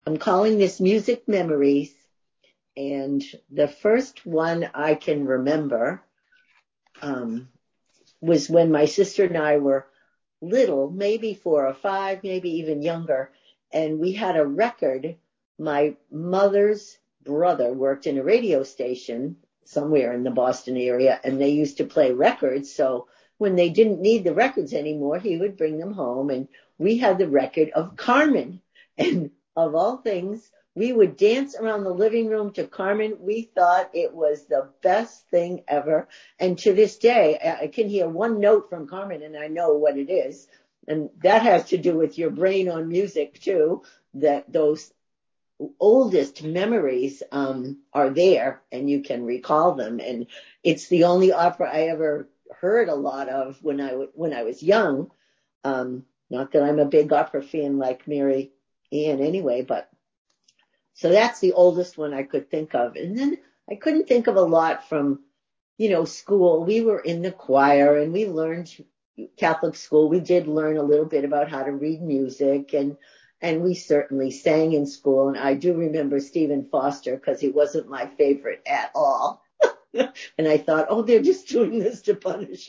I'm calling this Music Memories. And the first one I can remember um, was when my sister and I were little, maybe 4 or 5, maybe even younger. And we had a record. My mother's brother worked in a radio station somewhere in the Boston area, and they used to play records. So when they didn't need the records anymore, he would bring them home. And we had the record of Carmen. And of all things, we would dance around the living room to Carmen. We thought it was the best thing ever. And to this day, I can hear one note from Carmen and I know what it is. And that has to do with your brain on music too, that those oldest memories are there and you can recall them. And it's the only opera I ever heard a lot of when I was young. Not that I'm a big opera fan like Mary Ann anyway, but so that's the oldest one I could think of. And then I couldn't think of a lot from, school. We were in the choir and we learned Catholic school. We did learn a little bit about how to read music and we certainly sang in school. And I do remember Stephen Foster because he wasn't my favorite at all. And I thought, oh, they're just doing this to punish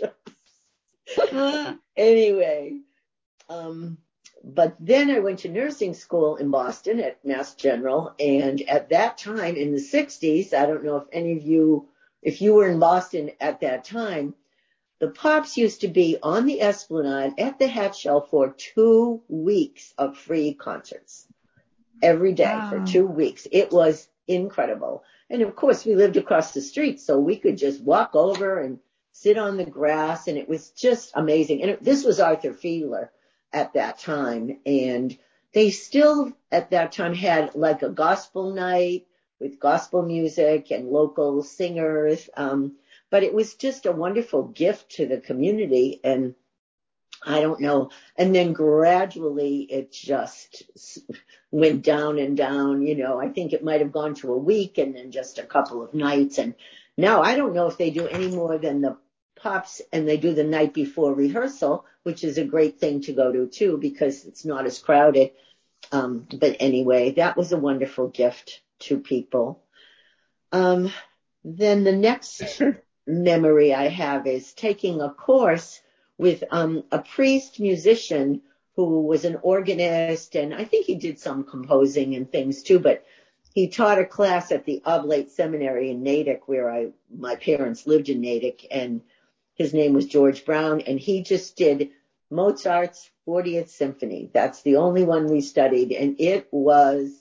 us. Anyway, but then I went to nursing school in Boston at Mass General. And at that time in the 60s, I don't know if any of you, if you were in Boston at that time, the Pops used to be on the Esplanade at the Half Shell for 2 weeks of free concerts every day for 2 weeks. It was incredible. And of course, we lived across the street, so we could just walk over and sit on the grass. And it was just amazing. And this was Arthur Fiedler at that time. And they still at that time had like a gospel night with gospel music and local singers. But it was just a wonderful gift to the community. And I don't know. And then gradually it just went down and down. I think it might have gone to a week and then just a couple of nights. And now I don't know if they do any more than the Pops, and they do the night before rehearsal, which is a great thing to go to too, because it's not as crowded. But anyway, that was a wonderful gift to people. Then the next memory I have is taking a course with a priest musician who was an organist, and I think he did some composing and things too, but he taught a class at the Oblate Seminary in Natick, where my parents lived in Natick, and his name was George Brown, and he just did Mozart's 40th Symphony. That's the only one we studied, and it was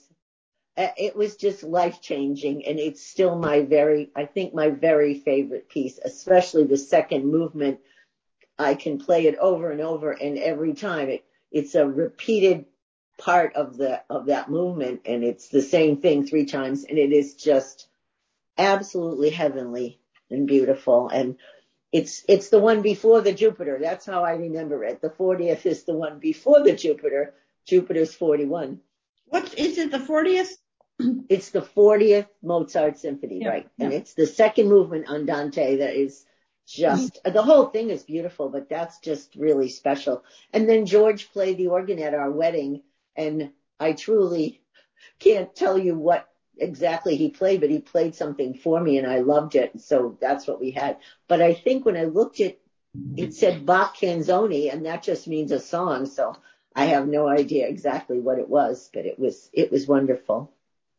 just life-changing, and it's still my very favorite piece, especially the second movement. I can play it over and over, and every time it's a repeated part of that movement, and it's the same thing 3 times, and it is just absolutely heavenly and beautiful. And it's the one before the Jupiter. That's how I remember it. The 40th is the one before the Jupiter. Jupiter's 41. What is it? The 40th? It's the 40th Mozart Symphony, right? Yeah. And it's the second movement Andante that is just, the whole thing is beautiful, but that's just really special. And then George played the organ at our wedding, and I truly can't tell you what exactly he played, but he played something for me and I loved it. So that's what we had. But I think when I looked at it said Bach Canzoni, and that just means a song. So I have no idea exactly what it was, but it was wonderful.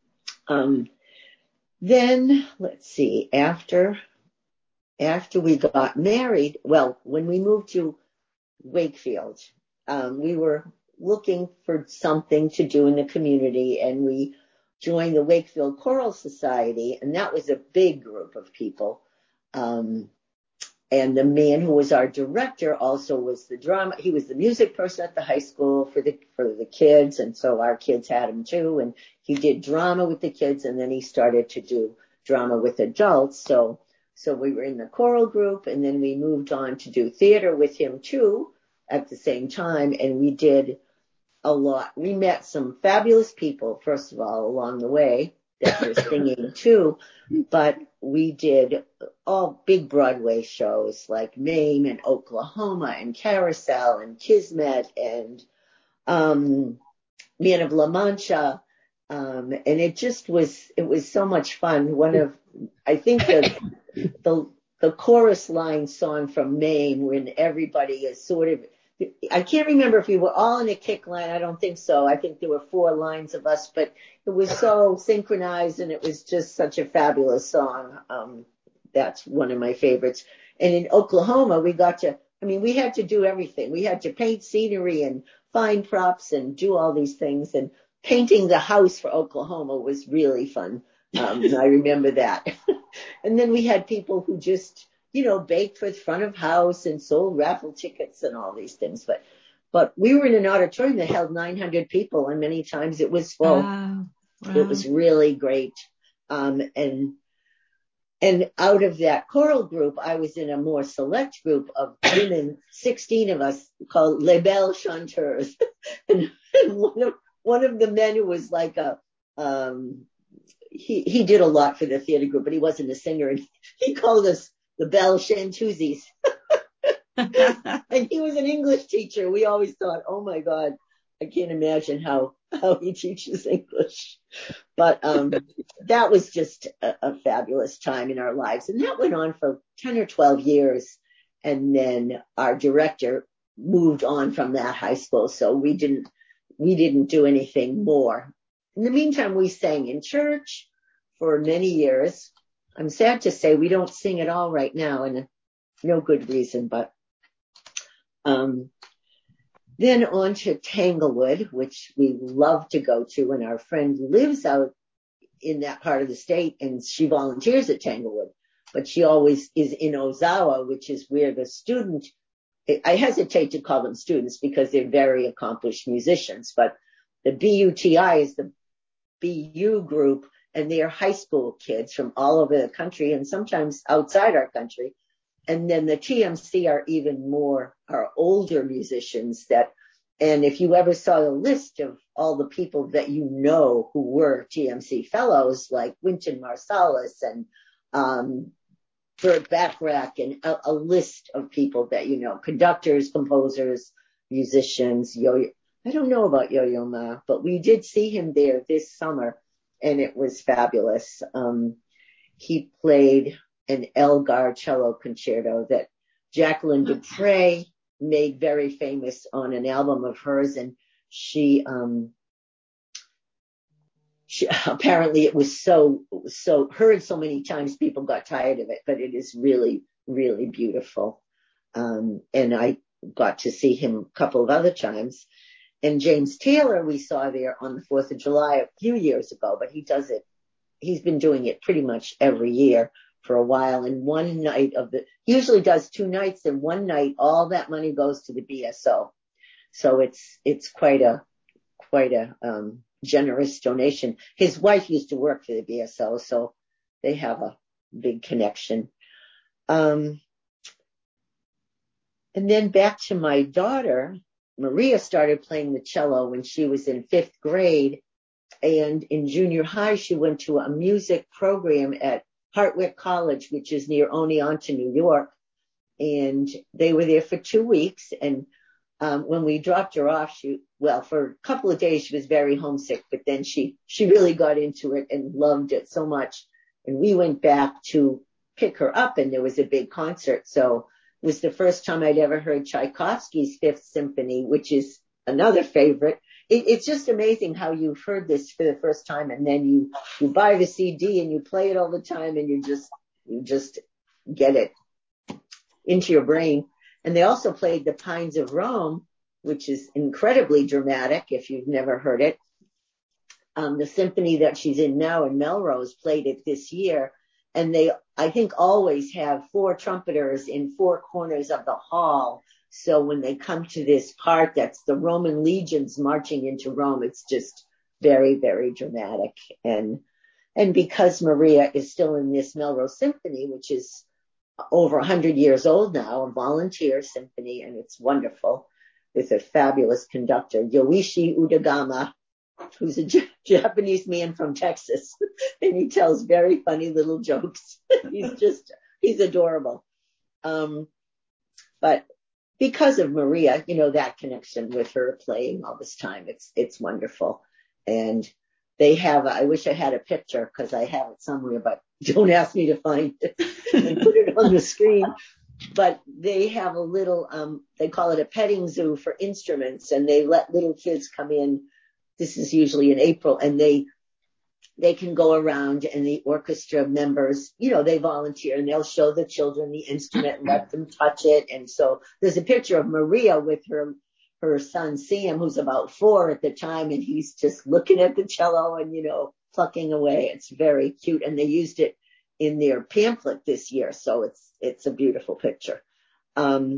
Then let's see, after we got married, well, when we moved to Wakefield, we were looking for something to do in the community, and we joined the Wakefield Choral Society, and that was a big group of people. And the man who was our director also was the drama. He was the music person at the high school for the kids, and so our kids had him too. And he did drama with the kids, and then he started to do drama with adults. So we were in the choral group, and then we moved on to do theater with him too at the same time, and we did a lot. We met some fabulous people, first of all, along the way that were singing too, but we did all big Broadway shows like Mame and Oklahoma and Carousel and Kismet and Man of La Mancha And it was so much fun. I think the, the chorus line song from Maine when everybody is sort of, I can't remember if we were all in a kick line. I don't think so. I think there were 4 lines of us, but it was so synchronized and it was just such a fabulous song. That's one of my favorites. And in Oklahoma, we had to do everything. We had to paint scenery and find props and do all these things. And painting the house for Oklahoma was really fun. I remember that. And then we had people who just, baked for the front of house and sold raffle tickets and all these things. But we were in an auditorium that held 900 people, and many times it was full. Wow. It was really great. And out of that choral group, I was in a more select group of women, 16 of us, called Les Belles Chanteuses. And one of the men who was like he did a lot for the theater group, but he wasn't a singer. And he called us the Belle Chanteuses. And he was an English teacher. We always thought, oh my God, I can't imagine how he teaches English. But that was just a fabulous time in our lives. And that went on for 10 or 12 years. And then our director moved on from that high school. So we didn't do anything more. In the meantime, we sang in church for many years. I'm sad to say we don't sing at all right now, and no good reason, but then on to Tanglewood, which we love to go to, and our friend lives out in that part of the state, and she volunteers at Tanglewood, but she always is in Ozawa, which is where the student, I hesitate to call them students because they're very accomplished musicians, but the BUTI is the BU group, and they are high school kids from all over the country and sometimes outside our country. And then the TMC are older musicians and if you ever saw the list of all the people that who were TMC fellows, like Wynton Marsalis and Burt Bacharach, and a list of people that conductors, composers, musicians, I don't know about Yo-Yo Ma, but we did see him there this summer, and it was fabulous. He played an Elgar cello concerto that Jacqueline Dupre made very famous on an album of hers, and she apparently it was so heard so many times people got tired of it, but it is really, really beautiful. And I got to see him a couple of other times. And James Taylor we saw there on the 4th of July a few years ago, but he's been doing it pretty much every year for a while. And one night he usually does 2 nights, and one night all that money goes to the BSO. So it's quite a generous donation. His wife used to work for the BSO, so they have a big connection. And then back to my daughter, Maria started playing the cello when she was in 5th grade. And in junior high, she went to a music program at Hartwick College, which is near Oneonta, New York. And they were there for 2 weeks. And when we dropped her off, for a couple of days, she was very homesick, but then she really got into it and loved it so much. And we went back to pick her up, and there was a big concert. So it was the first time I'd ever heard Tchaikovsky's 5th Symphony, which is another favorite. It's just amazing how you've heard this for the first time, and then you buy the CD and you play it all the time, and you just get it into your brain. And they also played The Pines of Rome, which is incredibly dramatic if you've never heard it. The symphony that she's in now in Melrose played it this year. And they, I think, always have 4 trumpeters in 4 corners of the hall. So when they come to this part, that's the Roman legions marching into Rome, it's just very, very dramatic. And because Maria is still in this Melrose Symphony, which is over 100 years old now, a volunteer symphony, and it's wonderful, with a fabulous conductor, Yoichi Udagama, who's a Japanese man from Texas, and he tells very funny little jokes. He's adorable. But because of Maria, that connection with her playing all this time, it's wonderful. And they have, I wish I had a picture because I have it somewhere, but don't ask me to find it and put it on the screen. But they have a little, they call it a petting zoo for instruments, and they let little kids come in. This is usually in April, and they can go around, and the orchestra members, they volunteer, and they'll show the children the instrument and let them touch it. And so there's a picture of Maria with her son Sam, who's about 4 at the time, and he's just looking at the cello and, plucking away. It's very cute. And they used it in their pamphlet this year. So it's a beautiful picture. And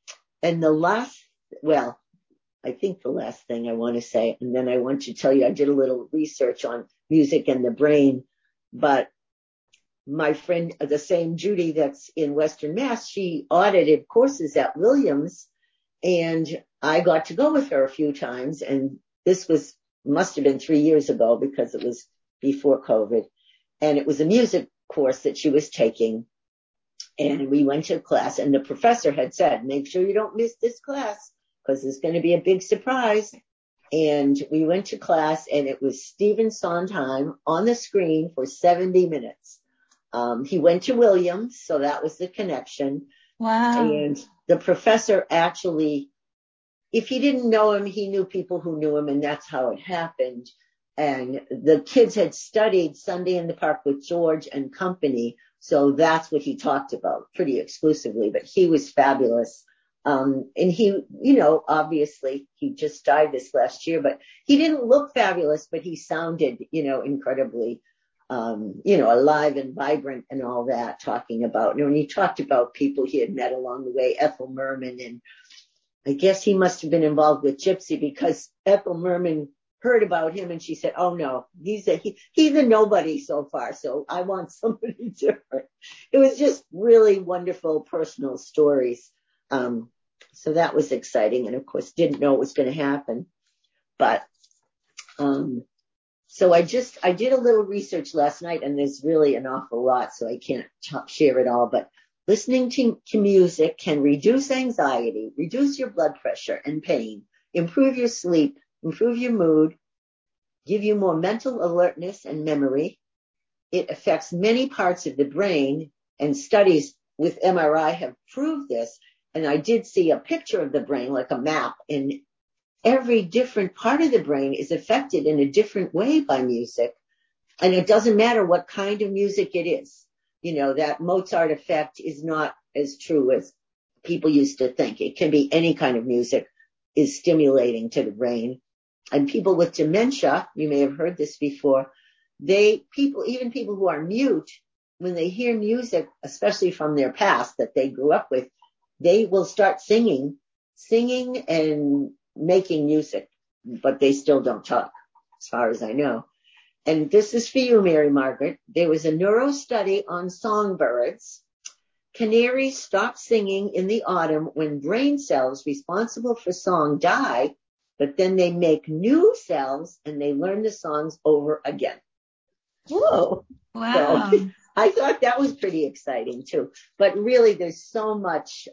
I think the last thing I want to say, and then I want to tell you, I did a little research on music and the brain, but my friend, the same Judy that's in Western Mass, she audited courses at Williams, and I got to go with her a few times. And this must have been 3 years ago because it was before COVID. And it was a music course that she was taking. And we went to class, and the professor had said, make sure you don't miss this class because there's going to be a big surprise. And we went to class, and it was Stephen Sondheim on the screen for 70 minutes. He went to Williams, so that was the connection. Wow. And the professor actually, if he didn't know him, he knew people who knew him, and that's how it happened. And the kids had studied Sunday in the Park with George and company, so that's what he talked about pretty exclusively. But he was fabulous. And he, obviously he just died this last year, but he didn't look fabulous, but he sounded, incredibly, alive and vibrant and all that, talking about, and he talked about people he had met along the way, Ethel Merman, and I guess he must have been involved with Gypsy because Ethel Merman heard about him and she said, oh no, he's a nobody so far. So I want somebody different. It was just really wonderful personal stories. So that was exciting. And of course, didn't know it was going to happen, but, so I did a little research last night, and there's really an awful lot, so I can't share it all, but listening to music can reduce anxiety, reduce your blood pressure and pain, improve your sleep, improve your mood, give you more mental alertness and memory. It affects many parts of the brain, and studies with MRI have proved this. And I did see a picture of the brain, like a map, and every different part of the brain is affected in a different way by music. And it doesn't matter what kind of music it is. That Mozart effect is not as true as people used to think. It can be any kind of music is stimulating to the brain. And people with dementia, you may have heard this before, even people who are mute, when they hear music, especially from their past that they grew up with, they will start singing and making music, but they still don't talk, as far as I know. And this is for you, Mary Margaret. There was a neuro study on songbirds. Canaries stop singing in the autumn when brain cells responsible for song die, but then they make new cells and they learn the songs over again. Whoa. Wow. So I thought that was pretty exciting too. But really, there's so much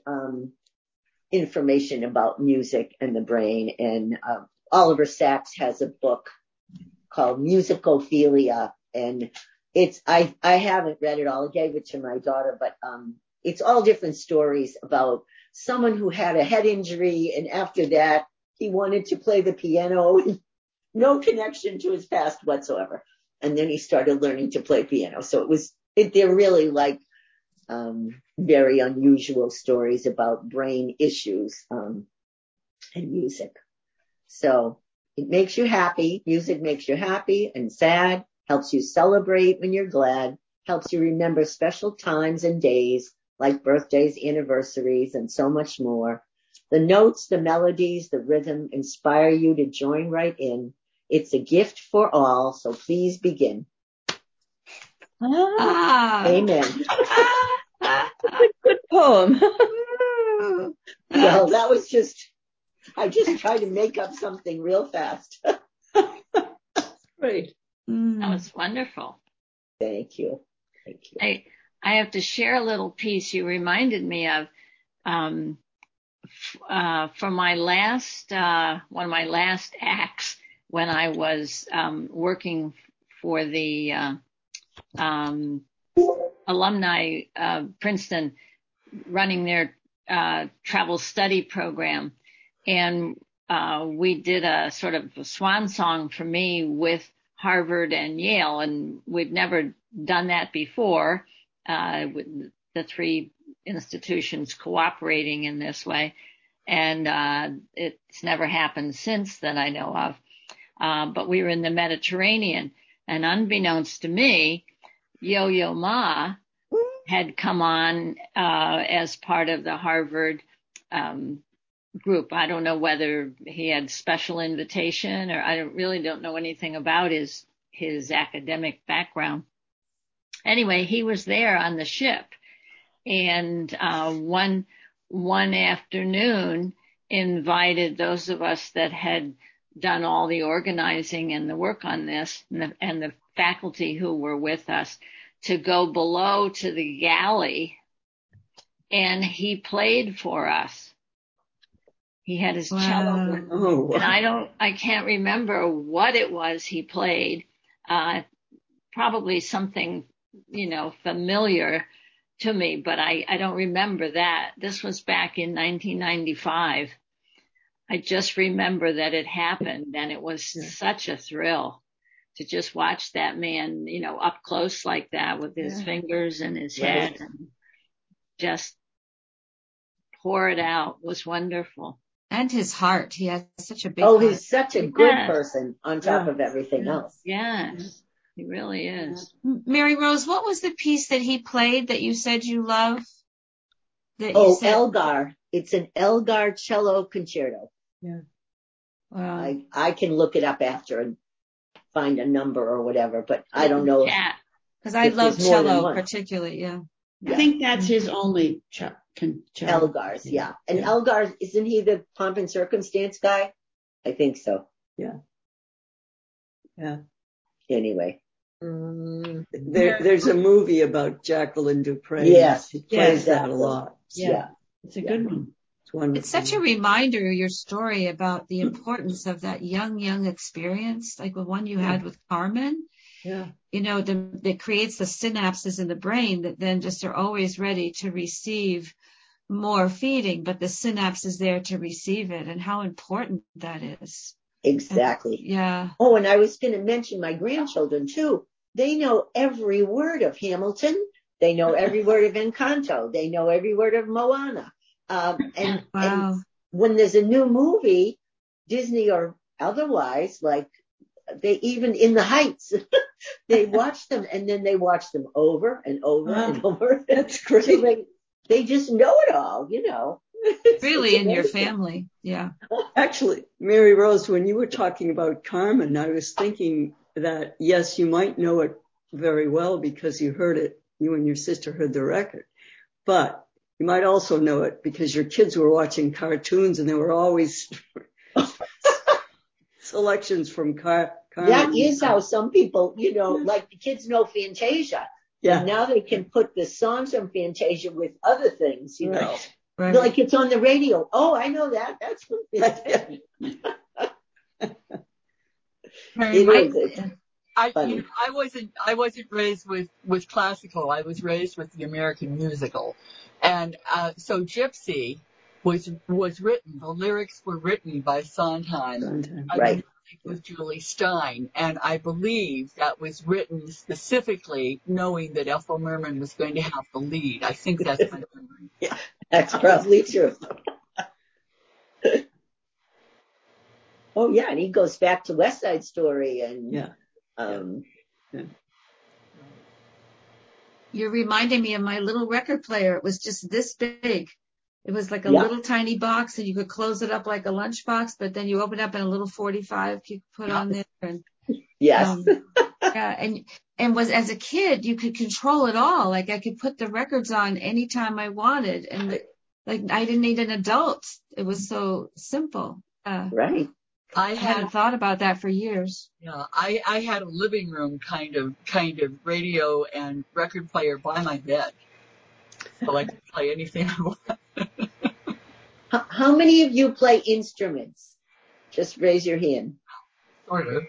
information about music and the brain. And Oliver Sacks has a book called Musicophilia, and I haven't read it all. I gave it to my daughter, but it's all different stories about someone who had a head injury, and after that he wanted to play the piano, no connection to his past whatsoever, and then he started learning to play piano. So they're really like very unusual stories about brain issues and music. So it makes you happy. Music makes you happy and sad, helps you celebrate when you're glad, helps you remember special times and days like birthdays, anniversaries, and so much more. The notes, the melodies, the rhythm inspire you to join right in. It's a gift for all, so please begin. Amen. Good poem. Well, that was I just tried to make up something real fast. Great. That was wonderful. Thank you. I have to share a little piece you reminded me of, from my last, one of my last acts when I was working for the alumni Princeton, running their travel study program. And we did a sort of a swan song for me with Harvard and Yale, and we'd never done that before, with the three institutions cooperating in this way. And it's never happened since that I know of. But we were in the Mediterranean, and unbeknownst to me, Yo-Yo Ma had come on as part of the Harvard group. I don't know whether he had special invitation, or I really don't know anything about his academic background. Anyway, he was there on the ship, and one afternoon invited those of us that had done all the organizing and the work on this, and the faculty who were with us, to go below to the galley, and he played for us. He had his cello, and I can't remember what it was he played. Probably something, familiar to me, but I don't remember that. This was back in 1995. I just remember that it happened, and it was such a thrill to just watch that man, up close like that with his fingers and his head, and just pour it out. It was wonderful. And his heart. He has such a big heart. He's such a good person on top of everything else. Yes, he really is. Mary Rose, what was the piece that he played that you said you love? Elgar. It's an Elgar cello concerto. Yeah. Wow. I can look it up after and find a number or whatever, but I don't know. Because I love cello particularly, yeah. I think that's his only cello. Elgar's, yeah. And Elgar, isn't he the Pomp and Circumstance guy? I think so. Yeah. Yeah. Anyway. There's a movie about Jacqueline Dupre. Yes. He plays that a lot. Yeah. It's a good one. It's wonderful. It's such a reminder, your story, about the importance of that young experience, like the one you had with Carmen. Yeah. That creates the synapses in the brain that then just are always ready to receive more feeding, but the synapse is there to receive it, and how important that is. Exactly. Yeah. Oh, and I was going to mention my grandchildren too. They know every word of Hamilton. They know every word of Encanto. They know every word of Moana. And when there's a new movie, Disney or otherwise, like they even in the Heights, they watch them, and then they watch them over and over and over. That's great. So they just know it all, Really, in your family. Yeah. Actually, Mary Rose, when you were talking about Carmen, I was thinking that, yes, you might know it very well because you and your sister heard the record, but you might also know it because your kids were watching cartoons, and there were always selections from Carmen. That is how some people, like the kids know Fantasia. Yeah. And now they can put the songs from Fantasia with other things, Right. Like it's on the radio. Oh, I know that. That's from Fantasia. I wasn't raised with classical. I was raised with the American musical. And so Gypsy was written, the lyrics were written by Sondheim. Right. With Julie Stein, and I believe that was written specifically knowing that Ethel Merman was going to have the lead. I think that's my memory. Yeah, that's probably true. Oh yeah, and he goes back to West Side Story, and You're reminding me of my little record player. It was just this big. It was like a little tiny box, and you could close it up like a lunchbox, but then you open it up in a little 45 you could put on there. And, and was, as a kid, you could control it all. Like I could put the records on anytime I wanted, and like I didn't need an adult. It was so simple. Right. I hadn't thought about that for years. Yeah, I had a living room kind of radio and record player by my bed, so I could play anything I wanted. How many of you play instruments? Just raise your hand. sort of.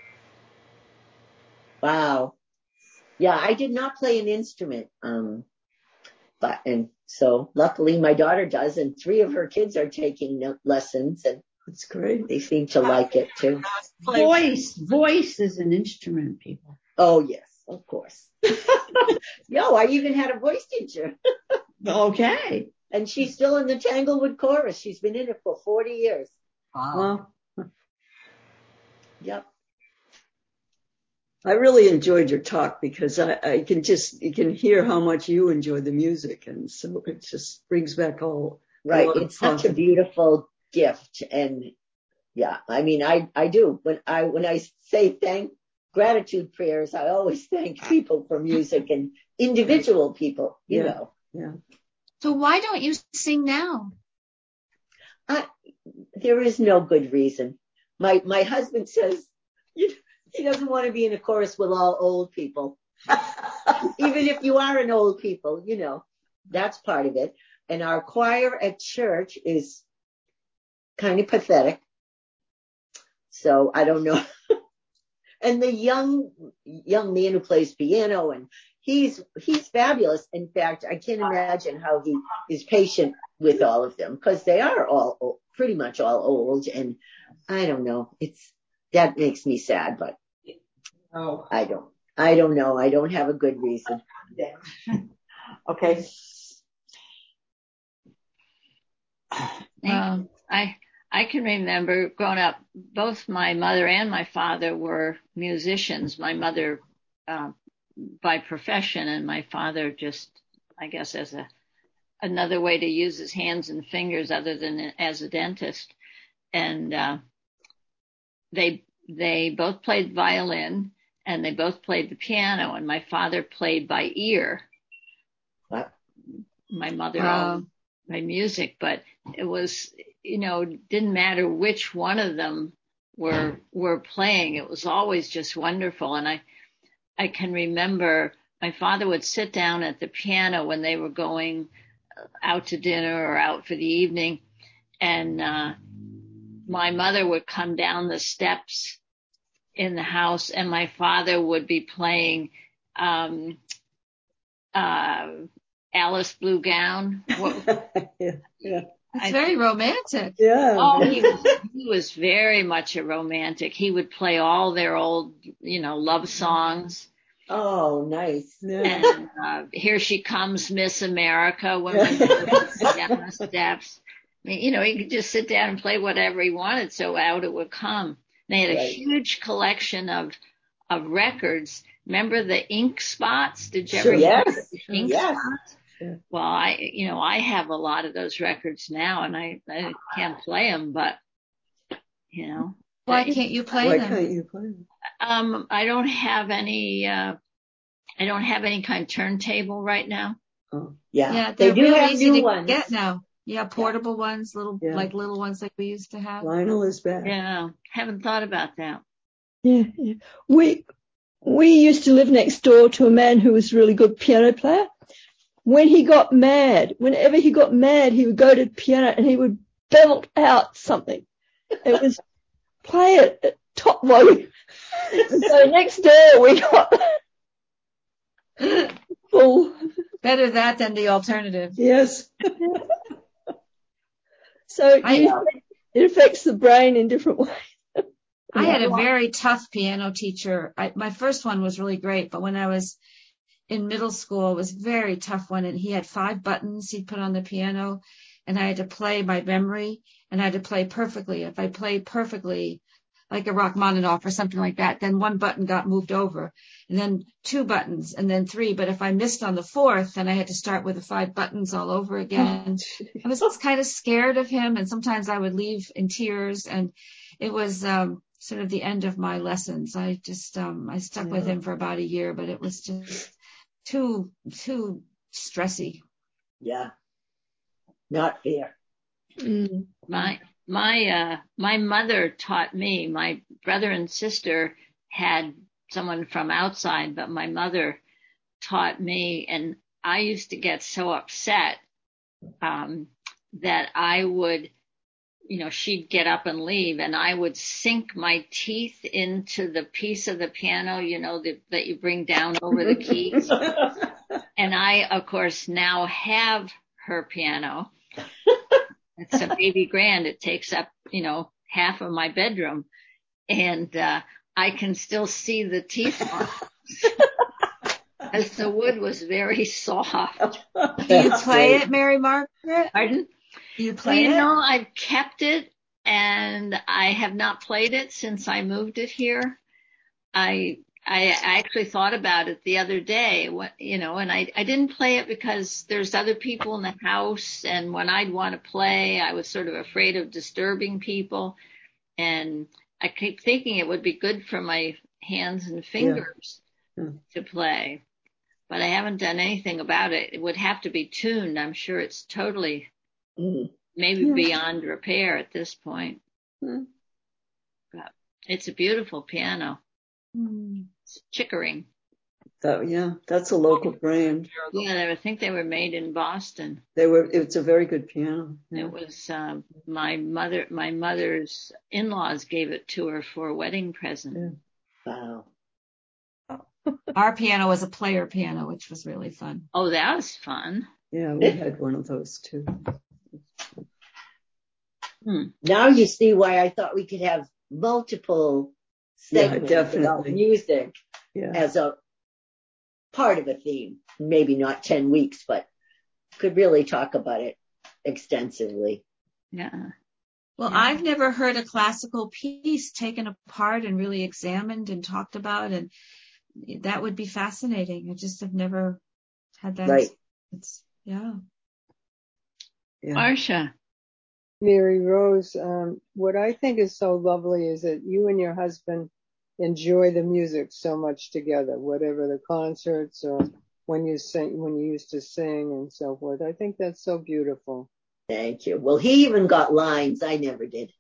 Wow. Yeah, I did not play an instrument. And so luckily my daughter does, and 3 of her kids are taking lessons, and That's great. they seem to like it too. Voice is an instrument, people. Oh yes, of course. Yo, I even had a voice teacher. Okay. And she's still in the Tanglewood Chorus. She's been in it for 40 years. Wow. Yep. I really enjoyed your talk because you can hear how much you enjoy the music. And so it just brings back all. Right. It's such a beautiful gift. And yeah, I mean, I do. When I say gratitude prayers, I always thank people for music and individual people, you know. Yeah. So why don't you sing now? There is no good reason. My husband says he doesn't want to be in a chorus with all old people. Even if you are an old people, you know, that's part of it. And our choir at church is kind of pathetic. So I don't know. And the young man who plays piano, and he's fabulous. In fact, I can't imagine how he is patient with all of them, because they are all pretty much all old. And I don't know. That makes me sad, but I don't know. I don't have a good reason. Okay. I can remember growing up, both my mother and my father were musicians. My mother by profession, and my father just, I guess, as another way to use his hands and fingers other than as a dentist. And they both played violin, and they both played the piano, and my father played by ear. What? My mother by music, but it was, didn't matter which one of them were playing. It was always just wonderful. And I can remember my father would sit down at the piano when they were going out to dinner or out for the evening, and my mother would come down the steps in the house, and my father would be playing Alice Blue Gown. Yeah. It's very romantic. Yeah. Oh, he was very much a romantic. He would play all their old, love songs. Oh, nice. Yeah. And Here She Comes, Miss America, when we were down the steps. I mean, he could just sit down and play whatever he wanted, so out it would come. They had a huge collection of records. Remember the ink spots? Did you ever Yes. hear ink Yes. spots? Yeah. Well, I have a lot of those records now, and I can't play them, but Why can't you play Why them? can't you play them? I don't have any. I don't have any kind of turntable right now. Oh. Yeah. Yeah, They they're do real have easy new to ones. get now. Yeah, portable ones, Yeah. little ones like we used to have. Lionel is back. Yeah, haven't thought about that. Yeah. We used to live next door to a man who was a really good piano player. Whenever he got mad, he would go to the piano and he would belt out something. It was play it at top volume. So next door we got full. Better that than the alternative. Yes. So it affects the brain in different ways. I had a very tough piano teacher. My first one was really great, but when I was in middle school, it was a very tough one. And he had 5 buttons he'd put on the piano, and I had to play by memory, and I had to play perfectly. If I played perfectly, like a Rachmaninoff or something like that, then 1 button got moved over, and then 2 buttons, and then 3. But if I missed on the 4th, then I had to start with the 5 buttons all over again. I was kind of scared of him, and sometimes I would leave in tears, and it was sort of the end of my lessons. I just I stuck with him for about a year, but it was just too stressy. Yeah. Not fair. Mm. My mother taught me. My brother and sister had someone from outside, but my mother taught me, and I used to get so upset that I would she'd get up and leave, and I would sink my teeth into the piece of the piano, that you bring down over the keys. And I, of course, now have her piano. It's a baby grand. It takes up, half of my bedroom. And I can still see the teeth marks. As the wood was very soft. Do you play it, Mary Margaret? Pardon? Do you play it? I've kept it, and I have not played it since I moved it here. I actually thought about it the other day, and I didn't play it because there's other people in the house, and when I'd want to play, I was sort of afraid of disturbing people, and I keep thinking it would be good for my hands and fingers to play, but I haven't done anything about it. It would have to be tuned. I'm sure it's totally maybe beyond repair at this point. But it's a beautiful piano. It's Chickering. That's a local brand. Yeah, I think they were made in Boston. It's a very good piano. Yeah. It was my mother's in-laws gave it to her for a wedding present. Wow. Our piano was a player piano, which was really fun. Oh, that was fun. Yeah, we had one of those too. Now you see why I thought we could have multiple segments about music as a part of a theme. Maybe not 10 weeks, but could really talk about it extensively. Yeah. Well, I've never heard a classical piece taken apart and really examined and talked about, and that would be fascinating. I just have never had that. Right. Marcia. Mary Rose, what I think is so lovely is that you and your husband enjoy the music so much together, whatever the concerts or when you used to sing and so forth. I think that's so beautiful. Thank you. Well, he even got lines. I never did.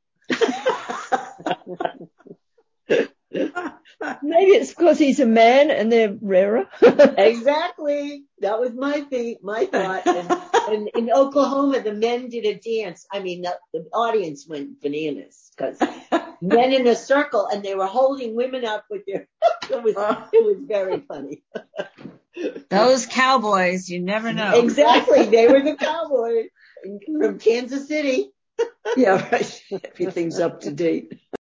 Maybe it's because he's a man and they're rarer. Exactly. That was my thought. And in Oklahoma, the men did a dance. I mean, the audience went bananas because men in a circle and they were holding women up with their, it was very funny. Those cowboys, you never know. Exactly. They were the cowboys from Kansas City. Yeah, right. Everything's up to date.